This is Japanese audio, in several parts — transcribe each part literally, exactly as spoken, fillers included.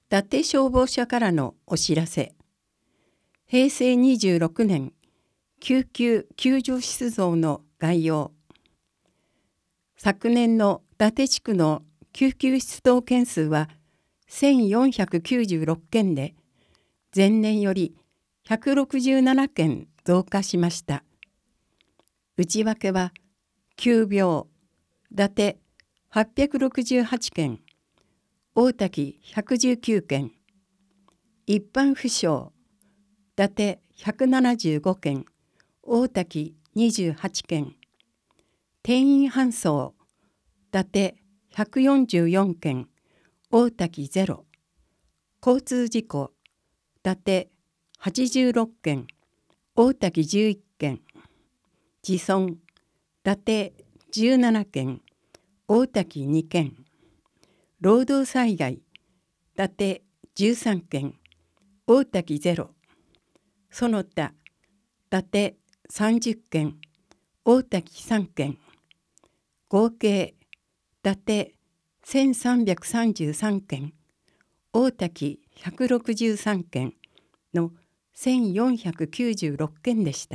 伊達消防署からのお知らせ。へいせいにじゅうろくねん救急救助出動の概要。昨年の伊達地区の救急出動件数はせんよんひゃくきゅうじゅうろくけんで、前年よりひゃくろくじゅうななけん増加しました。内訳は急病、伊達はっぴゃくろくじゅうはちけん、大滝ひゃくじゅうきゅうけん、一般負傷、伊達ひゃくななじゅうごけん、大滝にじゅうはちけん、転院搬送、伊達ひゃくよんじゅうよんけん、大滝ゼロ、交通事故、伊達はちじゅうろっけん、大滝じゅういっけん、自損、伊達じゅうななけん、大滝にけん、労働災害、伊達じゅうさんけん、大滝ゼロ、その他、伊達さんじゅっけん、大滝さんけん、合計、伊達せんさんびゃくさんじゅうさんけん、大滝ひゃくろくじゅうさんけんのせんよんひゃくきゅうじゅうろっけんでした。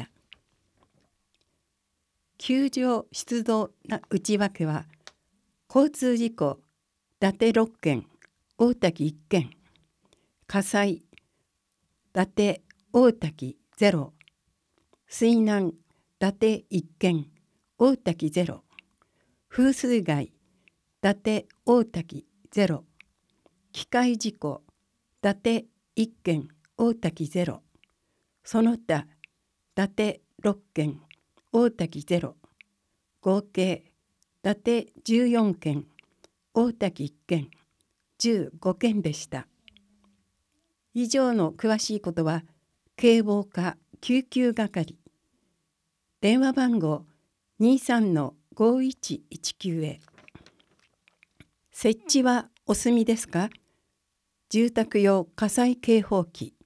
救助出動な内訳は、交通事故、伊達ろっけん、大滝いっけん、火災、伊達大滝ゼロ、水難、伊達いっけん、大滝ゼロ、風水害、伊達大滝ゼロ、機械事故、伊達いっけん、大滝ゼロ、その他、伊達ろっけん、大滝ゼロ、合計、伊達じゅうよんけん、大滝いっけん、じゅうごけんでした。以上の詳しいことは、警防課救急係、電話番号 にじゅうさんのごいちいちきゅう へ。設置はお済みですか？住宅用火災警報器。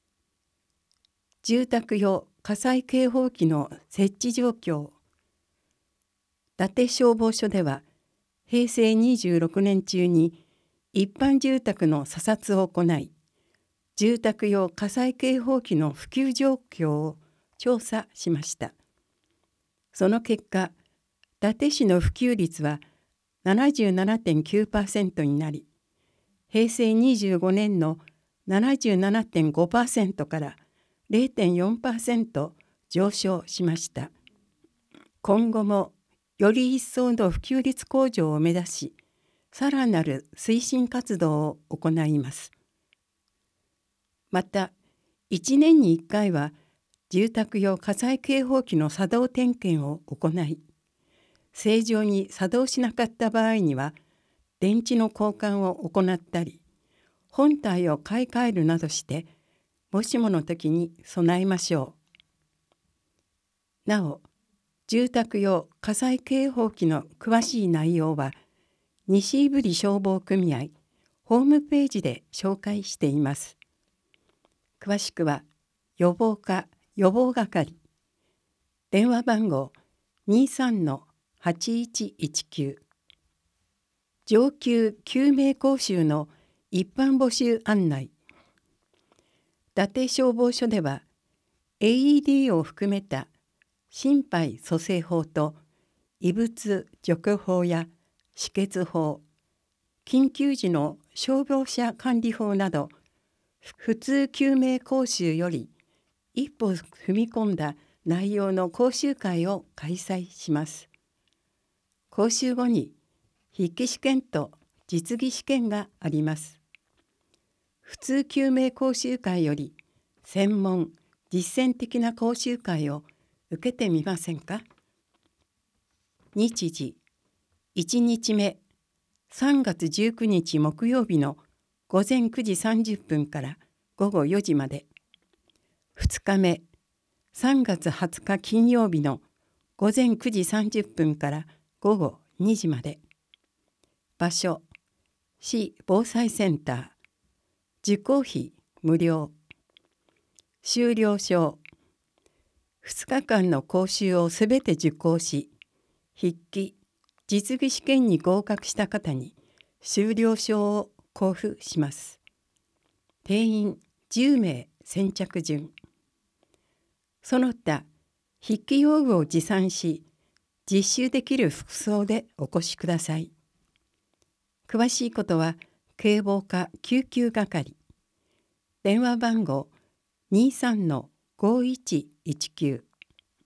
住宅用火災警報器の設置状況。伊達消防署では、へいせいにじゅうろくねん中に一般住宅の査察を行い、住宅用火災警報器の普及状況を調査しました。その結果、伊達市の普及率は ななじゅうななてんきゅうパーセント になり、へいせいにじゅうごねんの ななじゅうななてんごパーセント から れいてんよんパーセント 上昇しました。今後もより一層の普及率向上を目指し、さらなる推進活動を行います。また、いちねんにいっかいは住宅用火災警報器の作動点検を行い、正常に作動しなかった場合には、電池の交換を行ったり、本体を買い替えるなどして、もしもの時に備えましょう。なお、住宅用火災警報器の詳しい内容は、西胆振消防組合ホームページで紹介しています。詳しくは、予防課予防係、電話番号 にじゅうさんのはちいちいちきゅう、上級救命講習の一般募集案内。伊達消防署では、エーイーディー を含めた心肺蘇生法と異物除去法や止血法、緊急時の消防車管理法など、普通救命講習より一歩踏み込んだ内容の講習会を開催します。講習後に筆記試験と実技試験があります。普通救命講習会より専門実践的な講習会を受けてみませんか？日時いちにちめ、さんがつじゅうくにち木曜日のごぜんくじさんじゅっぷんからごごよじまで。ふつかめ、さんがつはつか金曜日のごぜんくじさんじゅっぷんからごごにじまで。場所、市防災センター。受講費無料。修了証。ふつかかんの講習をすべて受講し、筆記、実技試験に合格した方に修了証を交付します。 定員じゅうめい先着順。その他、筆記用具を持参し、実習できる服装でお越しください。詳しいことは、警防課救急係。電話番号 にじゅうさんのごいちいちきゅう。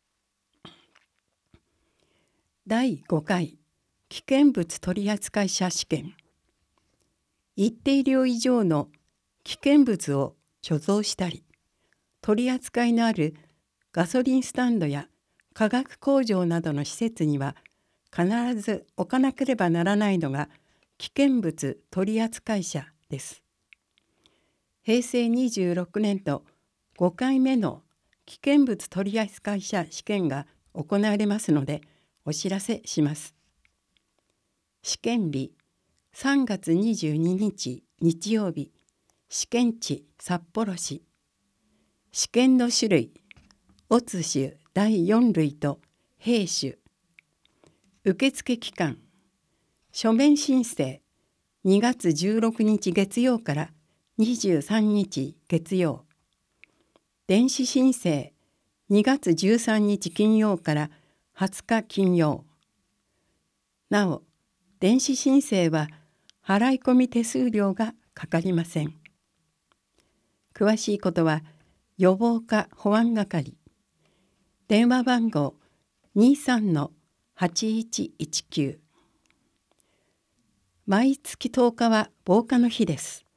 だいごかい危険物取扱者試験。一定量以上の危険物を貯蔵したり、取り扱いのあるガソリンスタンドや化学工場などの施設には必ず置かなければならないのが危険物取扱者です。へいせいにじゅうろくねん度ごかいめの危険物取扱者試験が行われますのでお知らせします。試験日さんがつにじゅうににち日曜日、試験地札幌市。試験の種類乙種だいよん類と兵種。受付期間書面申請にがつじゅうろくにち月曜からにじゅうさんにち月曜。電子申請にがつじゅうさんにち金曜からはつか金曜。なお、電子申請は払い込み手数料がかかりません。詳しいことは予防課保安係。電話番号 にじゅうさんのはちいちいちきゅう。毎月とおかは防火の日です。